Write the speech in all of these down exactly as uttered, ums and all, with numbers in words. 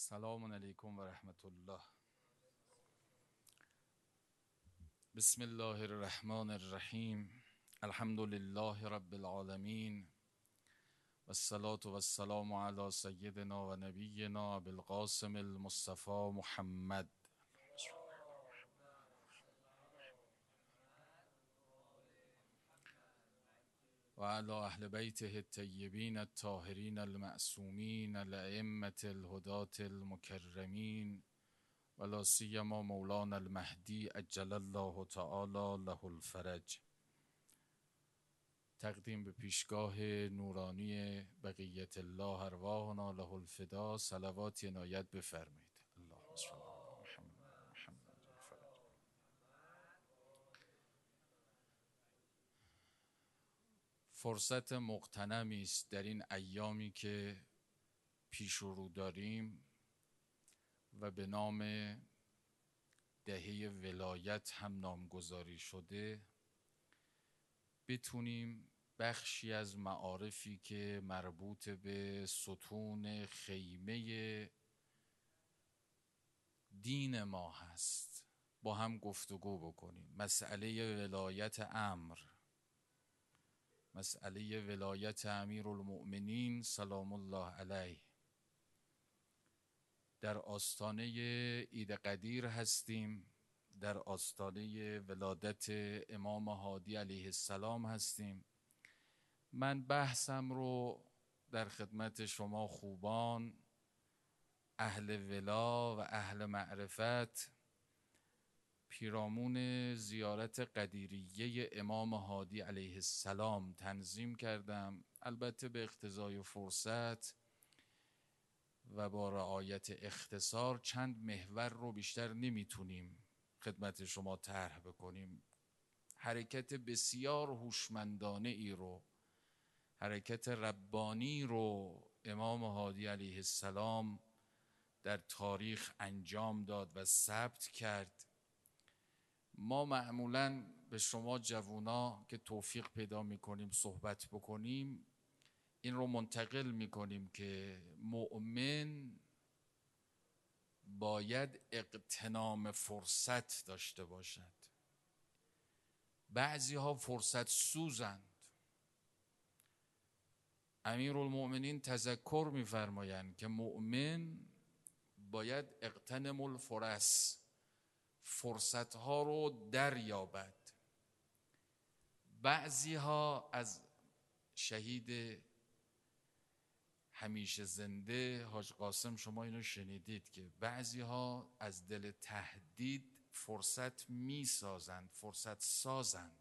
سلام علیکم و رحمت الله. بسم الله الرحمن الرحیم. الحمد لله رب العالمین و الصلاة و السلام علی سیدنا و نبینا بالقاسم المصطفى محمد و علی اهل بیته الطیبین الطاهرین المعصومین الائمة الهداة المکرمین و لا سیما مولانا المهدی عجل الله تعالی له الفرج. تقدیم به پیشگاه نورانی بقیت الله ارواحنا له الفدا صلوات عنایت بفرمایید. اللهم صل علی محمد محمد الفرج. فرصت مغتنمی است در این ایامی که پیش رو داریم و به نام دهه ولایت هم نامگذاری شده، بتونیم بخشی از معارفی که مربوط به ستون خیمه دین ما هست با هم گفتگو بکنیم. مسئله ولایت امر، مسئله ولایت امیرالمؤمنین سلام الله علیه. در آستانه عید قدیر هستیم، در آستانه ولادت امام هادی علیه السلام هستیم. من بحثم رو در خدمت شما خوبان اهل ولا و اهل معرفت پیرامون زیارت قدیریه امام هادی علیه السلام تنظیم کردم، البته به اقتضای فرصت و با رعایت اختصار. چند محور رو بیشتر نمیتونیم خدمت شما طرح بکنیم. حرکت بسیار هوشمندانه ای رو، حرکت ربانی رو امام هادی علیه السلام در تاریخ انجام داد و ثبت کرد. ما معمولاً به شما جوونا که توفیق پیدا میکنیم صحبت بکنیم این رو منتقل میکنیم که مؤمن باید اغتنام فرصت داشته باشد. بعضی ها فرصت سوزند. امیرالمؤمنین تذکر میفرمایند که مؤمن باید اغتنم الفرص، فرصت ها رو دریابد. بعضی ها از شهید همیشه زنده حاج قاسم شما اینو شنیدید که بعضی ها از دل تهدید فرصت می سازند، فرصت سازند.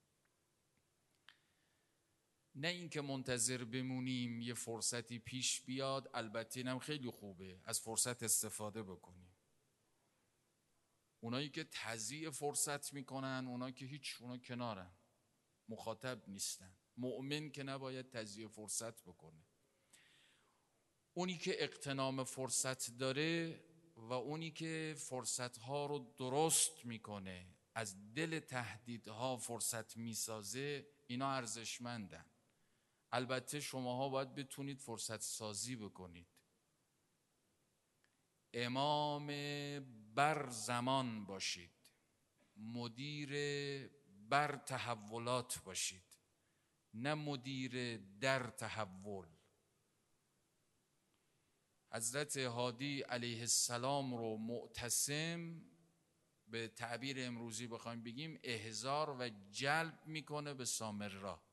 نه اینکه منتظر بمونیم یه فرصتی پیش بیاد، البته اینم خیلی خوبه از فرصت استفاده بکنیم. اونایی که تضییع فرصت میکنن، اونایی که هیچ، اونا کنارن، مخاطب نیستن. مؤمن که نباید تضییع فرصت بکنه. اونی که اغتنام فرصت داره و اونی که فرصتها رو درست میکنه، از دل تهدیدها فرصت میسازه، اینا ارزشمندن. البته شماها باید بتونید فرصت سازی بکنید. امام بر زمان باشید، مدیر بر تحولات باشید، نه مدیر در تحول. حضرت هادی علیه السلام رو معتصم، به تعبیر امروزی بخوایم بگیم، احضار و جلب میکنه به سامرا.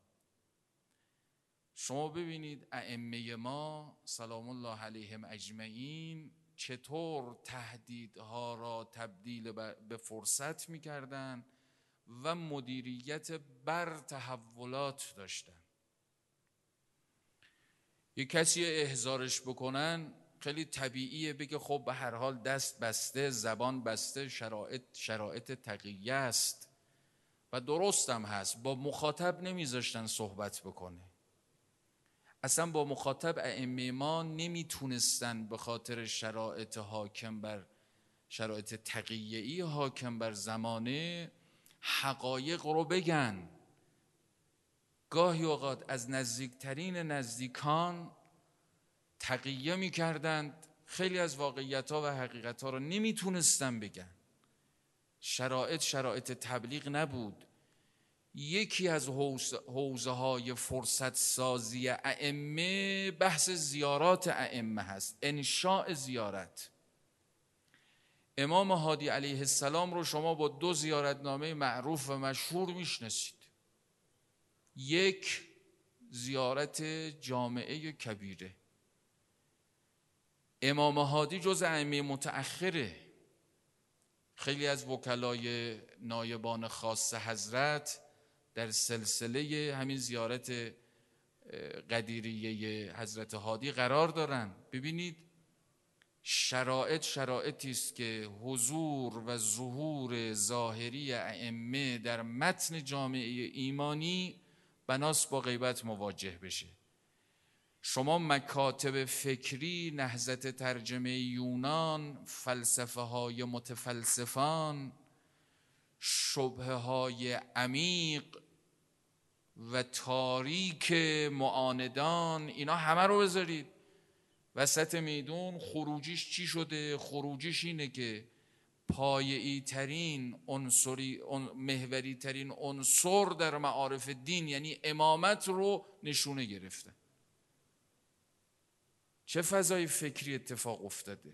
شما ببینید ائمه ما سلام الله علیهم اجمعین چطور تهدیدها را تبدیل به فرصت میکردن و مدیریت بر تحولات داشتن. یک کسی احضارش بکنن خیلی طبیعیه بگه خب به هر حال دست بسته، زبان بسته، شرایط شرایط تقیه است و درستم هست. با مخاطب نمیذاشتن صحبت بکنه. اصلا با مخاطب ائمه ما نمیتونستن به خاطر شرایط حاکم بر شرایط تقیه‌ای حاکم بر زمانه حقایق رو بگن. گاهی اوقات از نزدیکترین نزدیکان تقیه میکردند، خیلی از واقعیت‌ها و حقیقت‌ها رو نمیتونستن بگن. شرایط شرایط تبلیغ نبود. یکی از حوزه های فرصت سازی ائمه بحث زیارات ائمه هست، انشاء زیارت. امام هادی علیه السلام رو شما با دو زیارتنامه معروف و مشهور میشناسید. یک، زیارت جامعه کبیره. امام هادی جز ائمه متأخره. خیلی از وکلای نایبان خاص حضرت در سلسله همین زیارت قدیریه حضرت هادی قرار دارن. ببینید شرایط شرایطی است که حضور و ظهور ظاهری ائمه در متن جامعه ایمانی بناست با غیبت مواجه بشه. شما مکاتب فکری، نهضت ترجمه یونان، فلسفه های متفلسفان، شبهه های عمیق و تاریک معاندان، اینا همه رو بذارید وسط میدون. خروجیش چی شده؟ خروجیش اینه که پایه‌ای ترین عنصری محوری ترین عنصر در معارف دین یعنی امامت رو نشونه گرفته. چه فضای فکری اتفاق افتاده،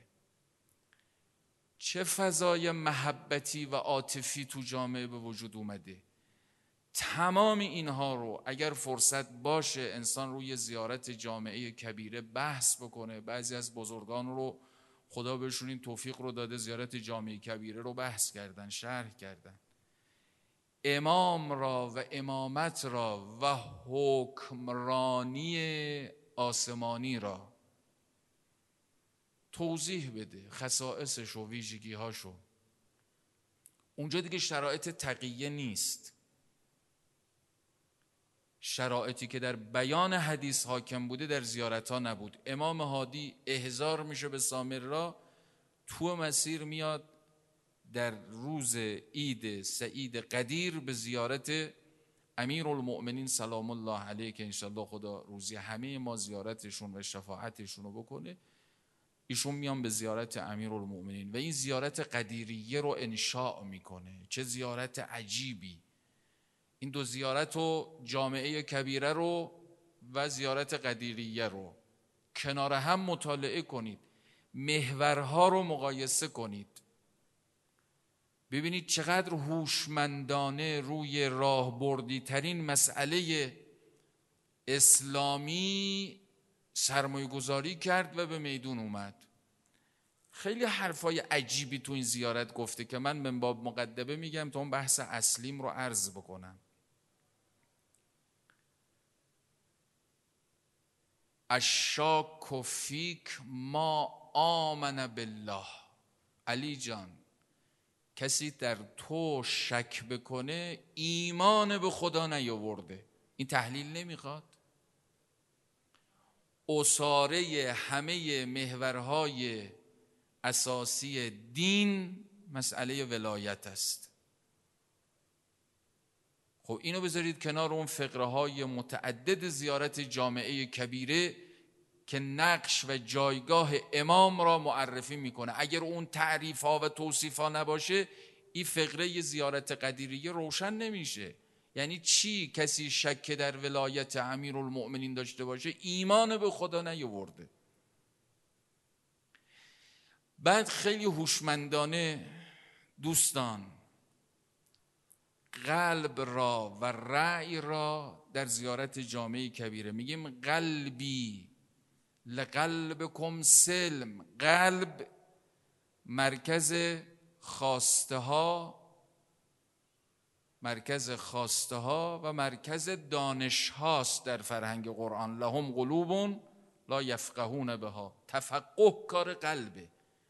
چه فضای محبتی و عاطفی تو جامعه به وجود اومده. تمام اینها رو اگر فرصت باشه انسان روی زیارت جامعه کبیره بحث بکنه. بعضی از بزرگان رو خدا بهشون این توفیق رو داده زیارت جامعه کبیره رو بحث کردن، شرح کردن. امام را و امامت را و حکمرانی آسمانی را توضیح بده، خصائصش و ویژگی‌هاشو. اونجا دیگه شرایط تقیه نیست. شرایطی که در بیان حدیث حاکم بوده در زیارت ها نبود. امام هادی احضار میشه به سامرا، تو مسیر میاد در روز عید سعید قدیر به زیارت امیرالمؤمنین سلام الله علیه که انشالله خدا روزی همه ما زیارتشون و شفاعتشون رو بکنه. ایشون میان به زیارت امیرالمؤمنین و این زیارت قدیریه رو انشاء میکنه. چه زیارت عجیبی! این دو زیارت رو، جامعه کبیره رو و زیارت قدیریه رو کنار هم مطالعه کنید، محورها رو مقایسه کنید، ببینید چقدر هوشمندانه روی راهبردی ترین مسئله اسلامی سرمایه گذاری کرد و به میدون اومد. خیلی حرفای عجیبی تو این زیارت گفته که من من باب مقدمه میگم تا اون بحث اصلیم رو عرض بکنم. الشاک فیک ما آمن بالله. علی جان، کسی در تو شک بکنه ایمان به خدا نیاورده. این تحلیل نمیخواد؟ اساره همه محورهای اساسی دین مسئله ولایت است. خب اینو بذارید کنار اون فقره های متعدد زیارت جامعه کبیره که نقش و جایگاه امام را معرفی میکنه. اگر اون تعریف ها و توصیف ها نباشه این فقره زیارت قدیریه روشن نمیشه. یعنی چی؟ کسی شک در ولایت امیرالمؤمنین داشته باشه ایمان به خدا نیاورده. بعد خیلی هوشمندانه دوستان قلب را و رأی را در زیارت جامعه کبیره میگیم قلبی لقلبکم سلم. قلب مرکز خواسته ها، مرکز خواسته ها و مرکز دانش هاست در فرهنگ قرآن. لهم قلوب لا یفقهون بها. تفقه کار قلبه.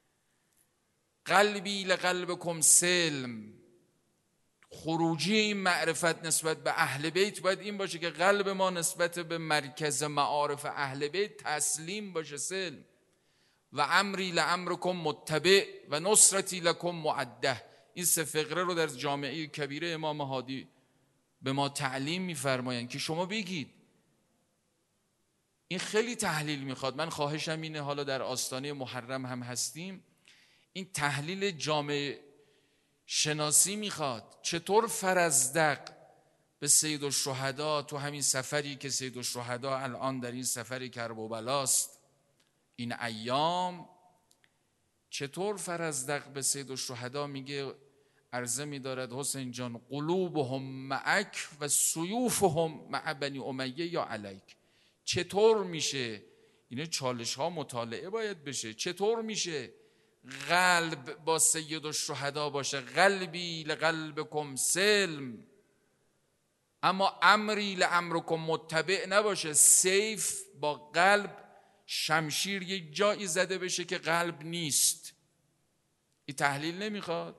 قلبی لقلبکم سلم. خروجی این معرفت نسبت به اهل بیت باید این باشه که قلب ما نسبت به مرکز معارف اهل بیت تسلیم باشه، سلم. و امری لامرکم متبع و نصرتی لکم معده. این سه فقره رو در جامعه کبیره امام هادی به ما تعلیم میفرمایند که شما بگید این خیلی تحلیل میخواد. من خواهشم اینه، حالا در آستانه محرم هم هستیم، این تحلیل جامعه شناسی میخواد. چطور فرزدق به سیدالشهدا تو همین سفری که سیدالشهدا الان در این سفر کرب و بلاست این ایام، چطور فرزدق به سیدالشهدا میگه، عرضه می‌دارد حسین جان قلوبهم معک و سیوفهم مع بنی امیه یا علیک. چطور میشه؟ اینه چالش ها مطالعه باید بشه. چطور میشه قلب با سیدالشهدا باشه، قلبی لقلبکم سلم، اما امری لامرکم متبع نباشه؟ سیف با قلب، شمشیر یک جایی زده بشه که قلب نیست. این تحلیل نمیخواد؟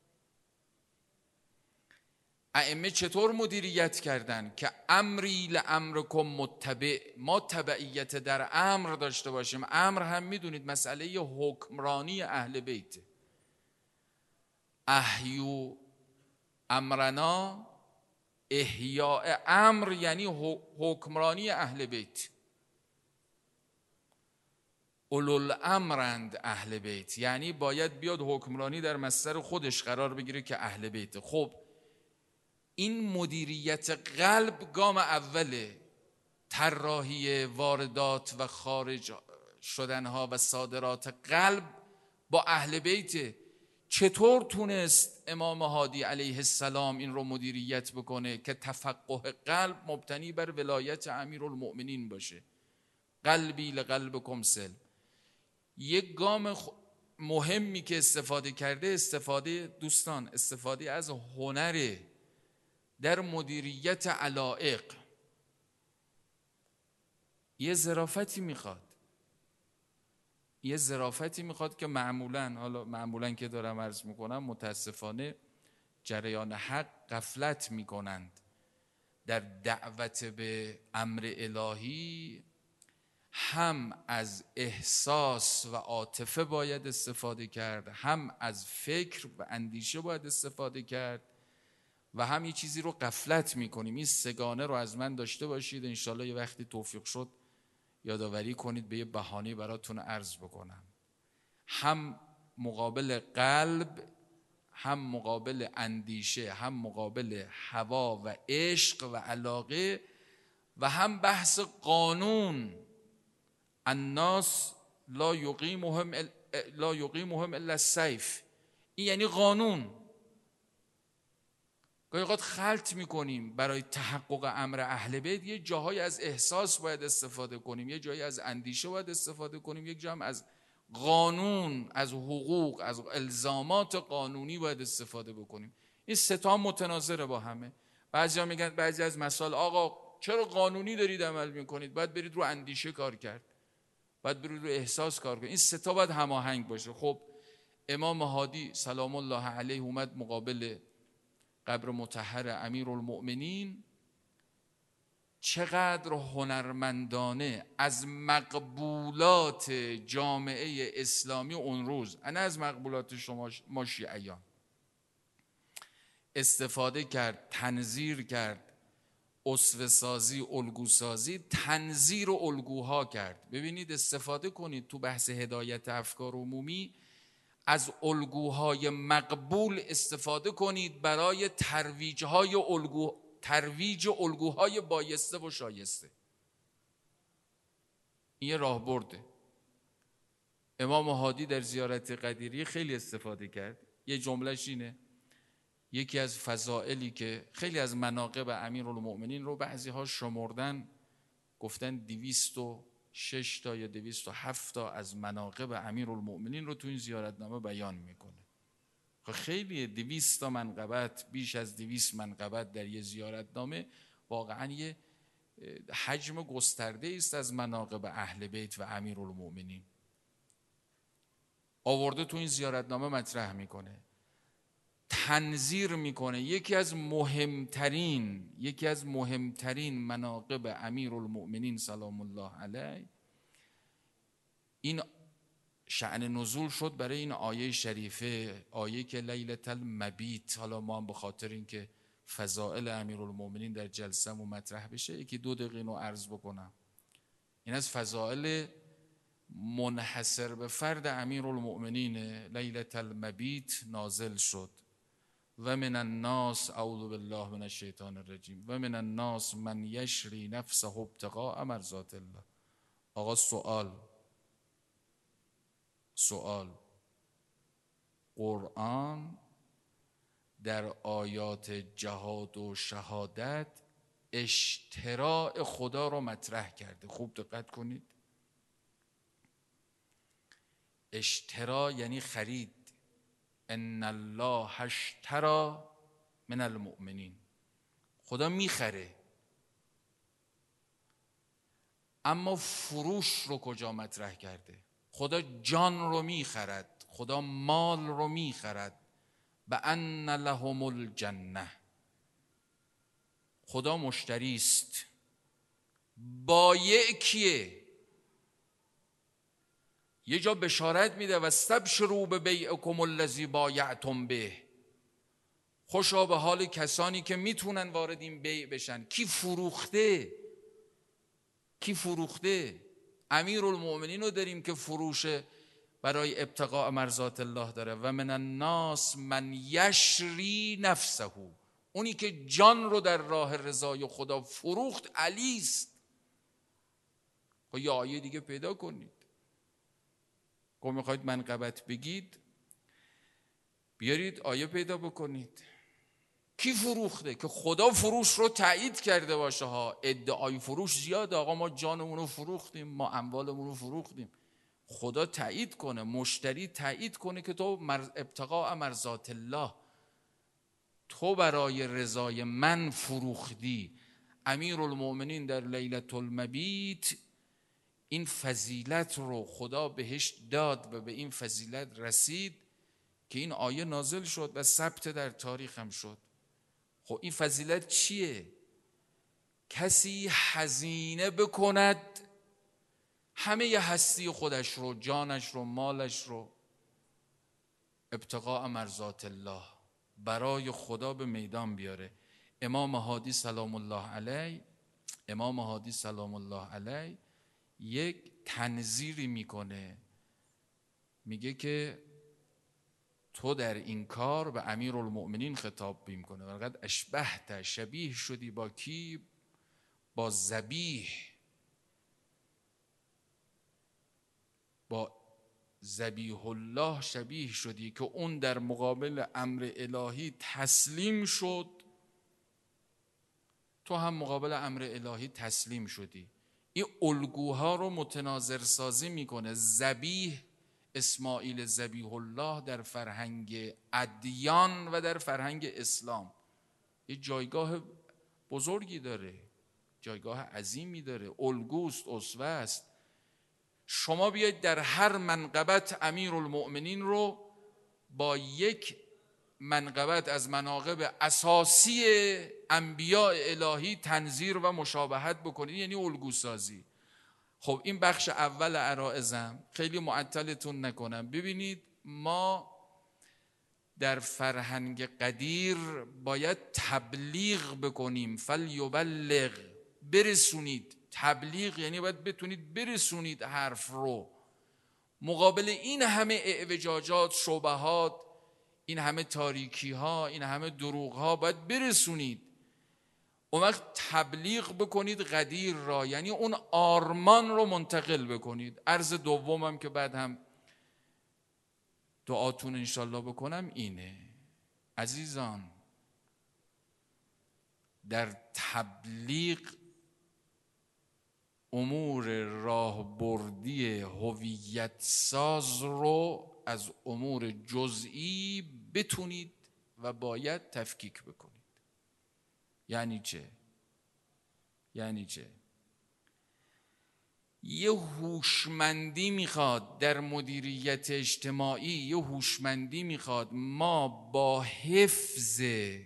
ائمه چطور مدیریت کردن که امری لامرکم متبع، ما تبعیت در امر داشته باشیم. امر هم میدونید مسئله حکمرانی اهل بیت. احیو امرنا، احیاء امر یعنی حکمرانی اهل بیت. اولوالامرند اهل بیت، یعنی باید بیاد حکمرانی در مصدر خودش قرار بگیره که اهل بیت. خب این مدیریت قلب گام اوله، طراحی واردات و خارج شدنها و صادرات قلب با اهل بیت. چطور تونست امام هادی علیه السلام این رو مدیریت بکنه که تفقه قلب مبتنی بر ولایت امیرالمؤمنین باشه؟ قلبی لقلبکم سلم. یک گام مهمی که استفاده کرده، استفاده دوستان استفاده از هنر در مدیریت علایق. یه ظرافتی میخواد، یه ظرافتی میخواد که معمولاً، حالا معمولاً که دارم عرض میکنم، متاسفانه جریان حق غفلت میکنند. در دعوت به امر الهی هم از احساس و عاطفه باید استفاده کرد، هم از فکر و اندیشه باید استفاده کرد، و هم یه چیزی رو غفلت میکنیم. این سگانه رو از من داشته باشید، انشالله یه وقتی توفیق شد یادآوری کنید، به یه بهانه براتون عرض بکنم. هم مقابل قلب، هم مقابل اندیشه، هم مقابل هوا و عشق و علاقه، و هم بحث قانون. الناس لا یقیمهم لا یقیمهم الا السیف. این یعنی قانون. گاهی اوقات خلط میکنیم. برای تحقق امر اهل بیت یه جاهای از احساس باید استفاده کنیم، یه جایی از اندیشه باید استفاده کنیم، یک جا هم از قانون، از حقوق، از الزامات قانونی باید استفاده بکنیم. این سه تا متناظره با همه. بعضیا میگن بعضی از مسائل آقا چرا قانونی دارید عمل میکنید؟ باید برید رو اندیشه کار کرد، باید برید رو احساس کار کنید. این سه تا باید هماهنگ باشه. خب امام هادی سلام الله علیه اومد مقابل قبر مطهر امیرالمؤمنین، چقدر هنرمندانه از مقبولات جامعه اسلامی اون روز، نه از مقبولات شما ما شیعیان، استفاده کرد، تنظیر کرد، اسوه سازی، الگو سازی، تنظیر و الگوها کرد. ببینید استفاده کنید تو بحث هدایت افکار عمومی از الگوهای مقبول استفاده کنید برای ترویج‌های الگو ترویج الگوهای بایسته و شایسته. این یه راه برده. امام هادی در زیارت قدیریه خیلی استفاده کرد. یه جملهش اینه، یکی از فضائلی که خیلی از مناقب امیرالمؤمنین رو بعضی ها شمردن، گفتن دویست و شش تا یا دویست و هفت تا از مناقب امیرالمؤمنین رو تو این زیارتنامه بیان میکنه. خیلی دویست تا منقبت، بیش از دویست منقبت در یه زیارتنامه واقعا یه حجم گسترده است از مناقب اهل بیت و امیرالمؤمنین. آورده تو این زیارتنامه مطرح میکنه، تنظیر میکنه. یکی از مهمترین یکی از مهمترین مناقب امیرالمؤمنین سلام الله علیه، این شأن نزول شد برای این آیه شریفه، آیه که لیلة المبیت. حالا ما هم به خاطر اینکه فضائل امیرالمؤمنین در جلسه مطرح بشه، یکی دو دقیقه اینو عرض بکنم. این از فضائل منحصر به فرد امیرالمؤمنین لیلة المبیت نازل شد. و من الناس، اعوذ بالله من الشیطان الرجیم، و من الناس من یشری نفسه ابتغاء مرضات الله. آقا سوال سوال قرآن در آیات جهاد و شهادت اشتراع خدا رو مطرح کرده. خوب دقت کنید، اشتراع یعنی خرید. ان الله اشتری من المؤمنین، خدا میخره. اما فروش رو کجا مطرح کرده؟ خدا جان رو میخرد، خدا مال رو میخرد. بأن لهم الجنه، خدا مشتری است. بایع کیه؟ یه جا بشارت میده و استبشروا ببیعکم الذی بایعتم به. خوشا به حال کسانی که میتونن وارد این بیع بشن. کی فروخته؟ کی فروخته؟ امیرالمؤمنین رو داریم که فروش برای ابتغاء مرضات الله داره. و من الناس من یشری نفسه، اونی که جان رو در راه رضای خدا فروخت علی است. خب یه آیه دیگه پیدا کنید. خب میخواید منقبت بگید، بیارید آیه پیدا بکنید. کی فروخته؟ که خدا فروش رو تایید کرده باشه ها. ادعای فروش زیاده، آقا ما جانمون رو فروختیم، ما اموالمون رو فروختیم. خدا تایید کنه، مشتری تایید کنه که تو ابتغاء مرضات الله، تو برای رضای من فروختی. امیرالمؤمنین در لیلة المبیت این فضیلت رو خدا بهش داد و به این فضیلت رسید که این آیه نازل شد و ثبت در تاریخ هم شد. خب این فضیلت چیه؟ کسی هزینه بکند همه ی هستی خودش رو، جانش رو، مالش رو، ابتغاء مرضات الله، برای خدا به میدان بیاره. امام هادی سلام الله علیه امام هادی سلام الله علیه یک تنظیری میکنه، میگه که تو در این کار به امیرالمؤمنین خطاب میکنه. وقد اشبهت، شبیه شدی با کی؟ با ذبیح، با ذبیح الله شبیه شدی که اون در مقابل امر الهی تسلیم شد، تو هم مقابل امر الهی تسلیم شدی. این الگوها رو متناظر سازی میکنه. ذبیح اسماعیل ذبیح الله در فرهنگ ادیان و در فرهنگ اسلام یه جایگاه بزرگی داره، جایگاه عظیمی داره، الگوست، اسوه است. شما بیاید در هر منقبت امیرالمؤمنین رو با یک منقبت از مناقب اساسی انبیاء الهی تنظیر و مشابهت بکنید، یعنی الگو سازی. خب این بخش اول عرائزم، خیلی معطلتون نکنم. ببینید ما در فرهنگ قدیر باید تبلیغ بکنیم. فلیبلغ، برسونید. تبلیغ یعنی باید بتونید برسونید حرف رو. مقابل این همه اعوجاجات، شبهات، این همه تاریکی ها، این همه دروغ ها باید برسونید. اون وقت تبلیغ بکنید قدیر را، یعنی اون آرمان رو منتقل بکنید. عرض دومم که بعد هم دعاتون انشالله بکنم اینه. عزیزان، در تبلیغ امور راهبردی هویت ساز رو از امور جزئی بتونید و باید تفکیک بکنید. یعنی چه؟ یعنی چه؟ یه هوشمندی میخواد در مدیریت اجتماعی، یه هوشمندی میخواد ما با حفظ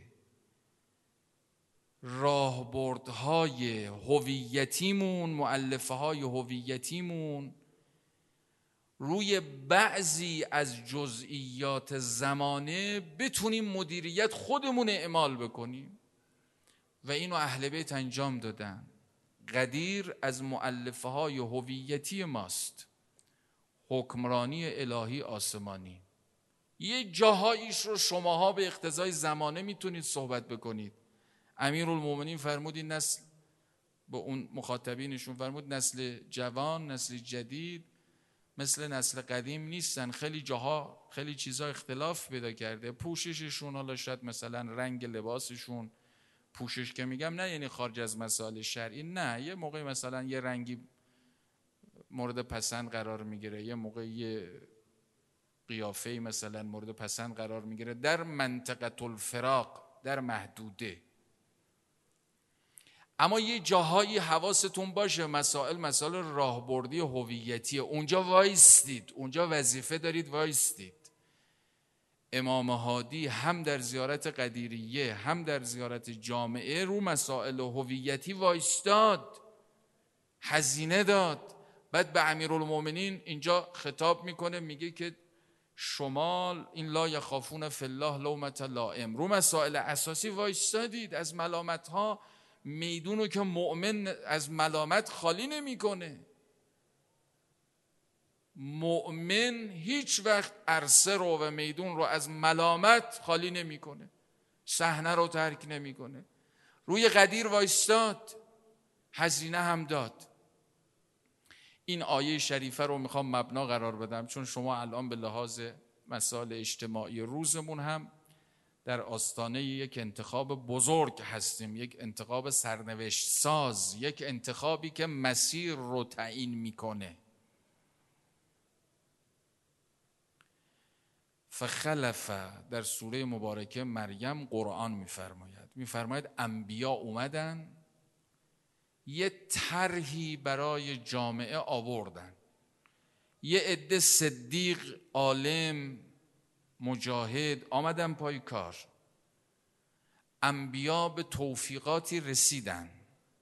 راهبردهای هویتیمون، مؤلفه های هویتیمون روی بعضی از جزئیات زمانه بتونیم مدیریت خودمون اعمال بکنیم و اینو اهل بیت انجام دادن. قدیر از مؤلفه های هویتی ماست. حکمرانی الهی آسمانی. یه جاهاییش رو شماها به اقتضای زمانه میتونید صحبت بکنید. امیرالمومنین فرمود این نسل، با اون مخاطبینشون فرمود نسل جوان، نسل جدید مثل نسل قدیم نیستن، خیلی جاها خیلی چیزا اختلاف پیدا کرده. پوشششون، حالا شاید مثلا رنگ لباسشون، پوشش که میگم نه یعنی خارج از مسائل شرعی، نه، یه موقع مثلا یه رنگی مورد پسند قرار میگیره، یه موقع یه قیافه‌ای مثلا مورد پسند قرار میگیره در منطقه الفراق، در محدوده. اما یه جاهایی حواستون باشه مسائل مسائل راهبردی هویتی، اونجا وایستید، اونجا وظیفه دارید وایستید. امام هادی هم در زیارت قدیریه هم در زیارت جامعه رو مسائل هویتی وایستاد، هزینه داد. بعد به امیرالمومنین اینجا خطاب میکنه، میگه که شما این لا یخافون فی الله لومة لائم، رو مسائل اساسی وایستادید. از ملامت ها میدونو که مؤمن از ملامت خالی نمیکنه. مؤمن هیچ وقت عرصه رو و میدون رو از ملامت خالی نمیکنه، صحنه رو ترک نمیکنه. روی قدیر وایستاد، هزینه هم داد. این آیه شریفه رو میخوام مبنا قرار بدم، چون شما الان به لحاظ مسائل اجتماعی روزمون هم در آستانه یک انتخاب بزرگ هستیم، یک انتخاب سرنوشت ساز، یک انتخابی که مسیر رو تعیین میکنه. فخلف در سوره مبارکه مریم قرآن میفرماید میفرماید انبیا اومدن یه طرحی برای جامعه آوردن، یه عده صدیق، عالم، مجاهد آمدن پای کار. انبیا به توفیقاتی رسیدن.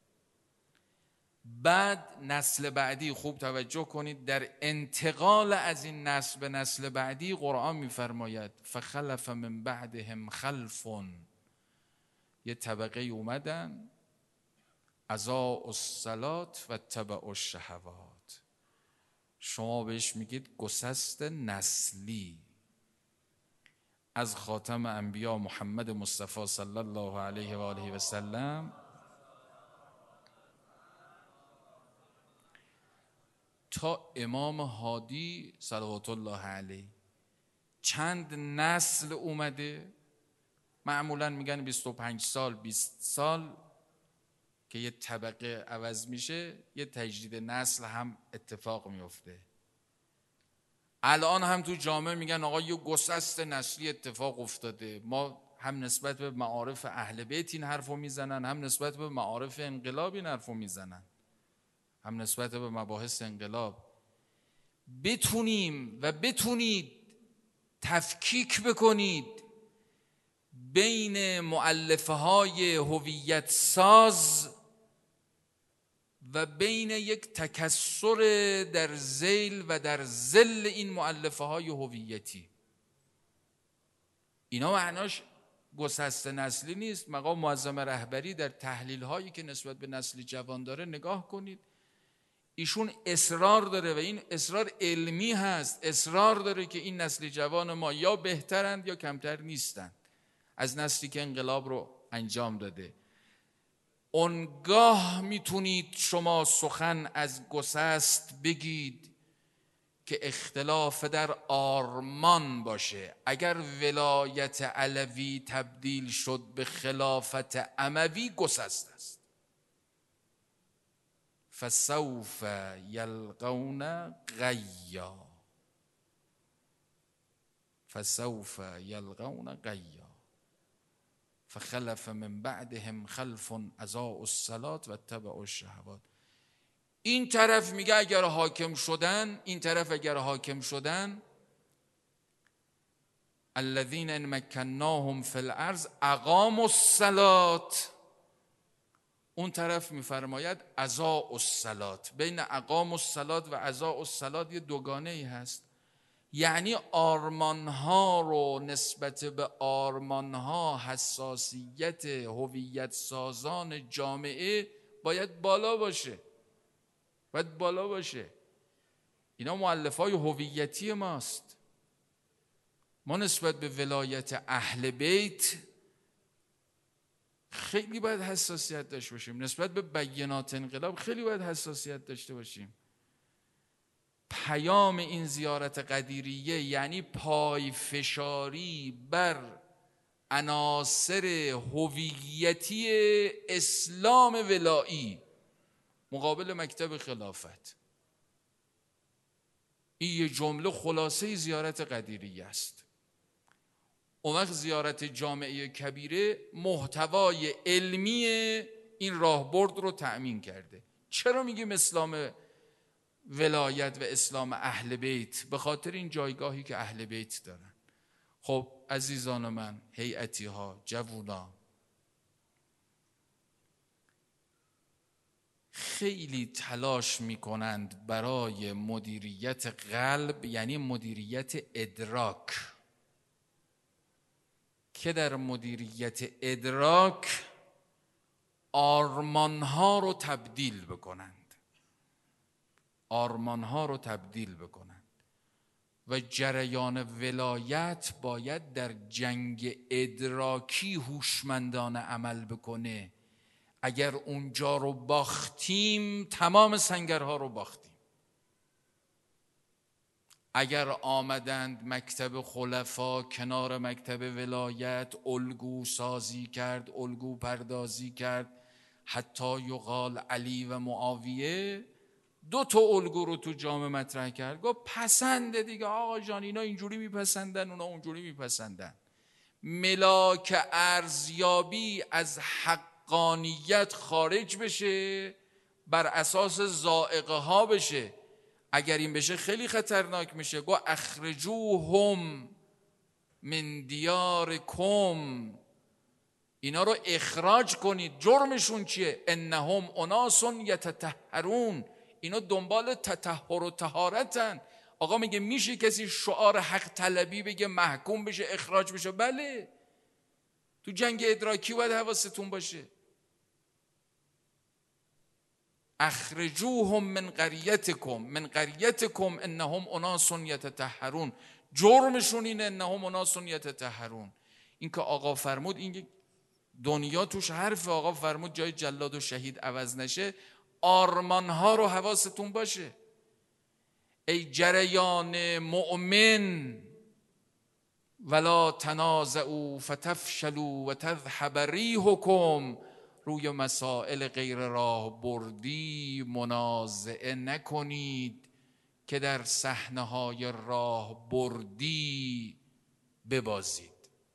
بعد نسل بعدی، خوب توجه کنید، در انتقال از این نسل به نسل بعدی قرآن میفرماید فخلف من بعدهم خلفون، یه طبقه اومدن اضاعوا الصلاة و اتبعوا الشهوات. شما بهش میگید گسست نسلی. از خاتم انبیا محمد مصطفی صلی الله علیه و آله و سلم تا امام هادی صلوات الله علیه چند نسل اومده؟ معمولا میگن بیست و پنج سال، بیست سال که یه طبقه عوض میشه، یه تجدید نسل هم اتفاق میفته. الان هم تو جامعه میگن آقا یه گسست نسلی اتفاق افتاده. ما هم نسبت به معارف اهل بیت این حرفو میزنن، هم نسبت به معارف انقلاب این حرفو میزنن، هم نسبت به مباحث انقلاب. بتونیم و بتونید تفکیک بکنید بین مؤلفه های هویت ساز و بین یک تکثر در ذیل و در ذل این مؤلفه های هویتی. اینا معناش گسست نسلی نیست. مقام معظم رهبری در تحلیل هایی که نسبت به نسل جوان داره نگاه کنید، ایشون اصرار داره و این اصرار علمی هست، اصرار داره که این نسل جوان ما یا بهترند یا کمتر نیستند از نسلی که انقلاب رو انجام داده. اونگاه میتونید شما سخن از گسست بگید که اختلاف در آرمان باشه. اگر ولایت علوی تبدیل شد به خلافت اموی گسست است. فسوف یلقون غیا، فسوف یلقون غیا فخلف من بعدهم خلف اضاعوا الصلاة و اتبعوا الشهوات. این طرف میگه اگر حاکم شدن، این طرف اگر حاکم شدن، الذین ان مکناهم فی الارض اقاموا الصلاة، اون طرف میفرماید اضاعوا الصلاة. بین اقاموا الصلاة و اضاعوا الصلاة یه دوگانه ای هست، یعنی آرمانها رو نسبت به آرمانها حساسیت هویت سازان جامعه باید بالا باشه، باید بالا باشه. اینا مؤلفه‌های هویتی ماست. ما نسبت به ولایت اهل بیت خیلی باید حساسیت داشته باشیم، نسبت به بیانات انقلاب خیلی باید حساسیت داشته باشیم. پیام این زیارت قدیریه یعنی پای فشاری بر عناصر هویتی اسلام ولایی مقابل مکتب خلافت. این یه جمله خلاصه زیارت قدیریه است. اون وقت زیارت جامعه کبیره محتوای علمی این راهبرد رو تأمین کرده. چرا میگیم اسلام ولایت و اسلام اهل بیت؟ به خاطر این جایگاهی که اهل بیت دارن. خب عزیزان من، هیئتی ها، جوونا، خیلی تلاش میکنند برای مدیریت قلب، یعنی مدیریت ادراک، که در مدیریت ادراک آرمانها رو تبدیل بکنند، آرمانها رو تبدیل بکنند و جریان ولایت باید در جنگ ادراکی هوشمندانه عمل بکنه. اگر اونجا رو باختیم تمام سنگرها رو باختیم. اگر آمدند مکتب خلفا کنار مکتب ولایت الگو سازی کرد، الگو پردازی کرد، حتی یقال علی و معاویه دو تا الگو رو تو جامعه مطرح کرد، گفت پسنده دیگه آقا جان، اینا اینجوری میپسندن اونا اونجوری میپسندن. ملاک ارزیابی از حقانیت خارج بشه، بر اساس ذائقه ها بشه. اگر این بشه خیلی خطرناک میشه. گو اخرجوهم من دیارکم، اینا رو اخراج کنید. جرمشون چیه؟ انهم اناس یتطهرون، اینا دنبال تطهر و طهارتن. آقا میگه میشه کسی شعار حق طلبی بگه محکوم بشه اخراج بشه؟ بله، تو جنگ ادراکی باید حواستون باشه. اخرجوهم من قریتکم، من قریتکم انهم اناس یتطهرون. جرمشون اینه انهم اناس یتطهرون. این که آقا فرمود، این دنیا توش حرف آقا فرمود جای جلاد و شهید عوض نشه. آرمانها رو حواستون باشه. ای جریان مؤمن، ولا تنازعوا فتفشلوا و تذهب ریحکم، روی مسائل غیر راه بردی منازعه نکنید که در صحنه‌های راه بردی ببازید.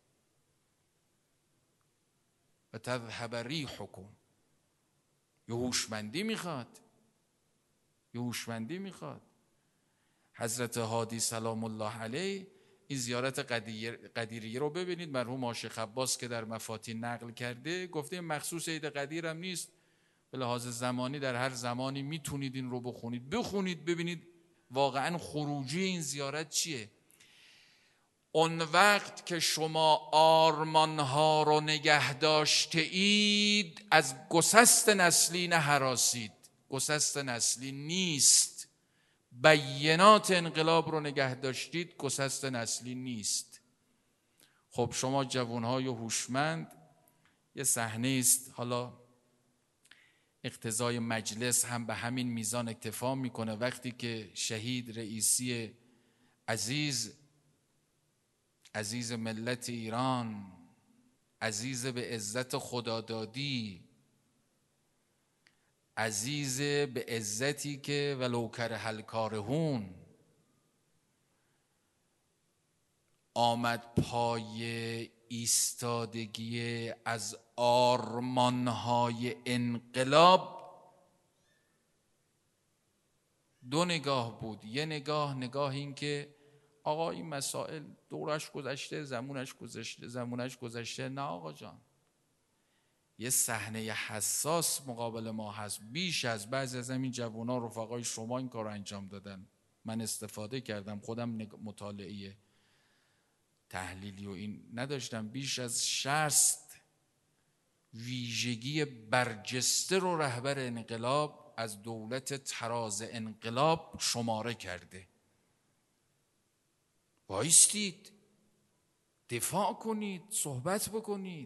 و تذهب ریحکم، یه هوشمندی میخواد، یه هوشمندی میخواد. حضرت هادی سلام الله علیه این زیارت قدیریه رو ببینید. مرحوم عاشق عباس که در مفاتین نقل کرده گفته مخصوص عید قدیر هم نیست، به لحاظ زمانی در هر زمانی میتونید این رو بخونید بخونید ببینید واقعا خروجی این زیارت چیه. اون وقت که شما آرمانها رو نگه داشته اید، از گسست نسلی نهراسید. گسست نسلی نیست. بیانات انقلاب رو نگه داشتید، گسست نسلی نیست. خب شما جوانهای هوشمند، یه صحنه است، حالا اقتضای مجلس هم به همین میزان اکتفا میکنه. وقتی که شهید رئیسی عزیز، عزیز ملت ایران، عزیز به عزت خدادادی، عزیز به عزتی که ولو کره الکارهون، آمد پای ایستادگی از آرمانهای انقلاب، دو نگاه بود. یه نگاه نگاه این که آقا این مسائل دورش گذشته، زمونش گذشته، زمونش گذشته. نه آقا جان، یه صحنه حساس مقابل ما هست. بیش از بعضی از همین جوونا رفقای شما این کار رو انجام دادن. من استفاده کردم، خودم مطالعه تحلیلی و این نداشتم. بیش از شصت ویژگی برجسته رو رهبر انقلاب از دولت طراز انقلاب شماره کرده. بایستید، دفاع کنید، صحبت بکنید.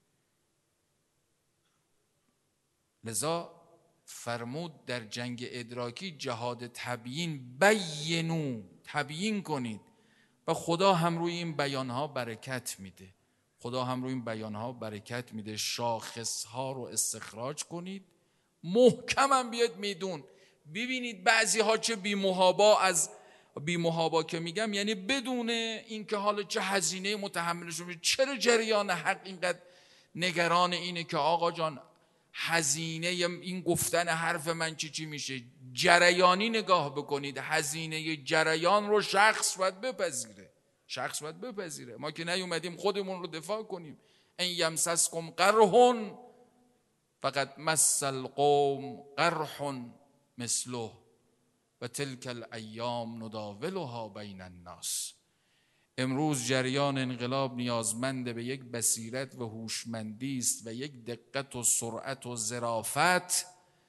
لذا فرمود در جنگ ادراکی جهاد تبیین، بینو، تبیین کنید. و خدا هم روی این بیانها برکت میده. خدا هم روی این بیانها برکت میده. شاخصها رو استخراج کنید، محکم هم بیاد میدون. ببینید بعضی ها چه بی محابا، از بی محابا که میگم یعنی بدون اینکه حالا چه هزینه متحملشون، چرا جریان حق اینقدر نگران اینه که آقا جان هزینه این گفتن حرف من چی چی میشه. جریانی نگاه بکنید. هزینه جریان رو شخص باید بپذیره. شخص باید بپذیره. ما که نیومدیم خودمون رو دفاع کنیم. ان یمسسکم قرح فقد مس القوم قرح مثله و تلک الایام نداولها بین الناس. امروز جریان انقلاب نیازمند به یک بصیرت و هوشمندی است و یک دقت و سرعت و ظرافت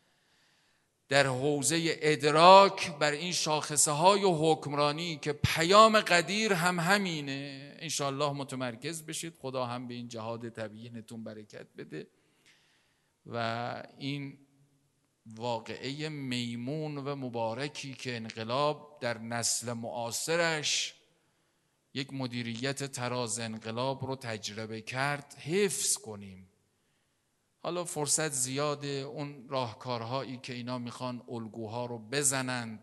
در حوزه ادراک بر این شاخصه های حکمرانی که پیام قدیر هم همینه. انشاءالله متمرکز بشید. خدا هم به این جهاد تبیینتون برکت بده و این واقعه میمون و مبارکی که انقلاب در نسل معاصرش یک مدیریت طراز انقلاب رو تجربه کرد حفظ کنیم. حالا فرصت زیاده. اون راهکارهایی که اینا میخوان الگوها رو بزنند،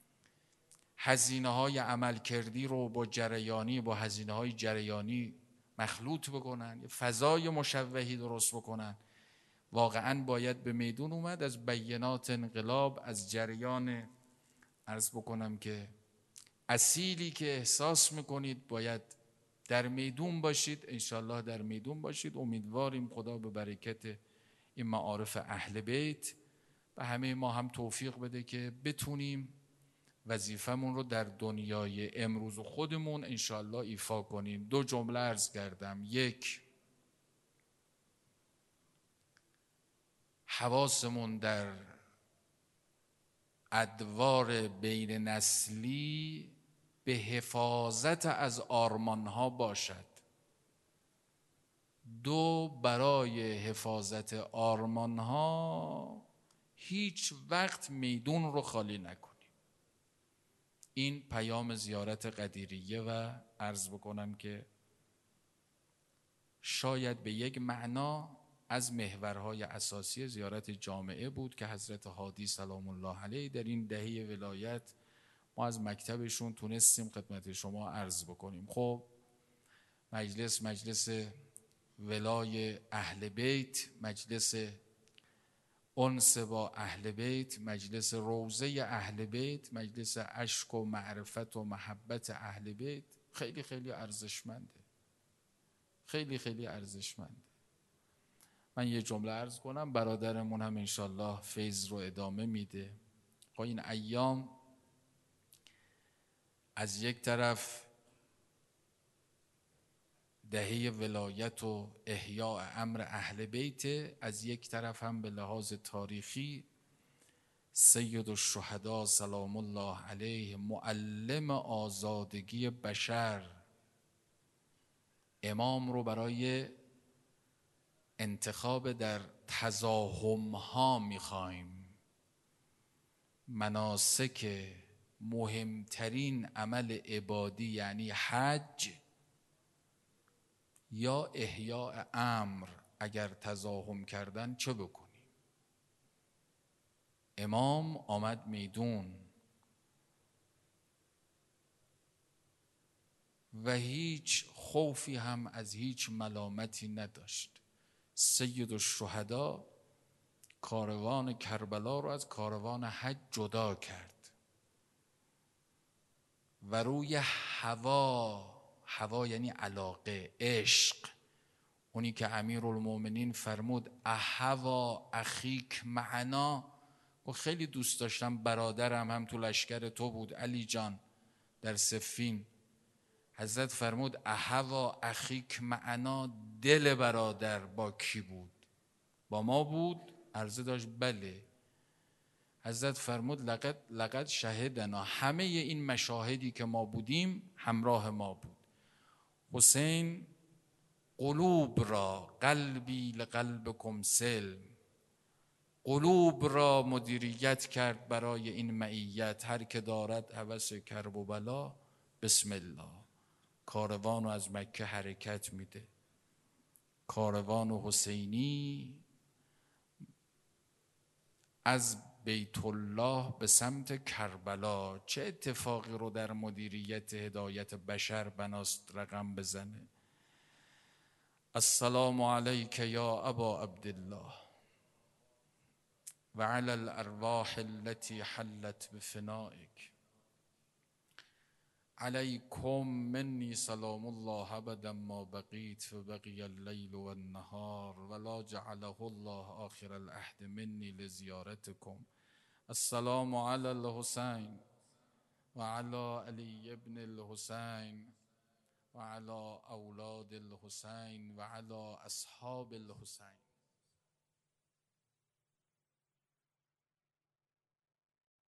هزینه های عمل کردی رو با جریانی با هزینه های جریانی مخلوط بکنن، فضای مشوهی درست بکنن. واقعا باید به میدون اومد. از بیانات انقلاب، از جریان عرض بکنم که اصیلی که احساس میکنید باید در میدون باشید. انشالله در میدون باشید. امیدواریم خدا به برکت این معارف اهل بیت و همه ما هم توفیق بده که بتونیم وظیفمون رو در دنیای امروز خودمون انشالله ایفا کنیم. دو جمله عرض کردم. یک، حواسمون در ادوار بین نسلی به حفاظت از آرمانها باشد. دو، برای حفاظت آرمانها هیچ وقت میدون رو خالی نکنیم. این پیام زیارت قدیریه و عرض بکنم که شاید به یک معنا از محورهای اساسی زیارت جامعه بود که حضرت هادی سلام الله علیه در این دهه ولایت ما از مکتبشون تونستیم خدمت شما عرض بکنیم. خب مجلس مجلس ولای اهل بیت، مجلس انس با اهل بیت، مجلس روضه اهل بیت، مجلس اشک و معرفت و محبت اهل بیت خیلی خیلی ارزشمنده. خیلی خیلی ارزشمنده. من یه جمله عرض کنم، برادرمون هم انشالله فیض رو ادامه میده. خب این ایام از یک طرف دهه ولایت و احیاء امر اهل بیت، از یک طرف هم به لحاظ تاریخی سید الشهدا سلام الله علیه، معلم آزادگی بشر، امام رو برای انتخاب در تزاحم ها میخوایم. مناسک مهمترین عمل عبادی یعنی حج یا احیاء امر اگر تزاحم کردن چه بکنیم؟ امام آمد میدون و هیچ خوفی هم از هیچ ملامتی نداشت. سید الشهدا کاروان کربلا رو از کاروان حج جدا کرد و روی هوا، هوا یعنی علاقه، عشق، اونی که امیرالمومنین فرمود اهوا اخیک معنا، و خیلی دوست داشتم برادرم هم تو لشکر تو بود علی جان در صفین. حضرت فرمود اهوا اخیک معنا، دل برادر با کی بود؟ با ما بود؟ عرضه داشت بله. حضرت فرمود لقد, لقد شهدنا، همه این مشاهدی که ما بودیم همراه ما بود. حسین قلوب را، قلبی لقلبکم سلم، قلوب را مدیریت کرد برای این معیت. هر که دارد هوس کرب و بلا بسم الله. کاروان رو از مکه حرکت میده، کاروان حسینی از بیت الله به سمت کربلا. چه اتفاقی رو در مدیریت هدایت بشر بناست رقم بزنه. السلام علیک یا ابا عبدالله و علی الارواح التي حلت بفنائک، علیکم منی سلام الله ابدا ما بقیت فبقی اللیل و النهار ولا جعله الله آخر العهد منی لزیارتکم. السلام علی الحسین و علی علی ابن الحسین و علی اولاد الحسین و علی اصحاب الحسین.